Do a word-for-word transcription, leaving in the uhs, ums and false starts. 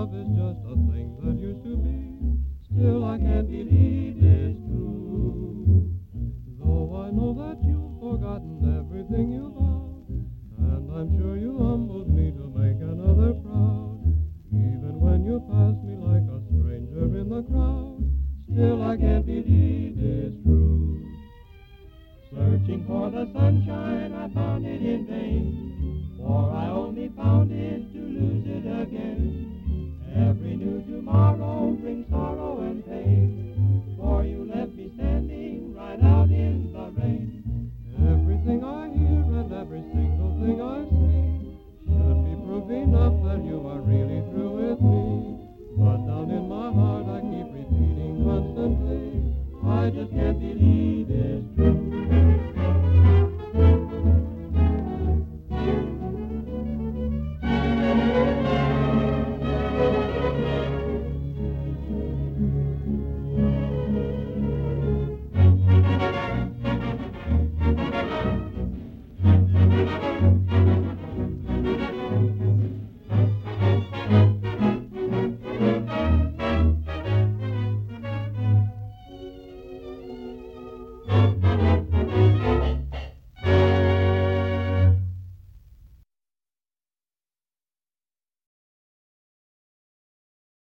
love is just a thing that used to be. Still I can't believe it's true. Though I know that you've forgotten everything you vowed, and I'm sure you humbled me to make another proud. Even when you passed me like a stranger in the crowd, still I can't believe it's true. Searching for the sunshine, I found it in vain, for I only found it to lose it again. Every new tomorrow brings sorrow and pain, for you left me standing right out in the rain. Everything I hear and every single thing I say should be proof enough that you are real.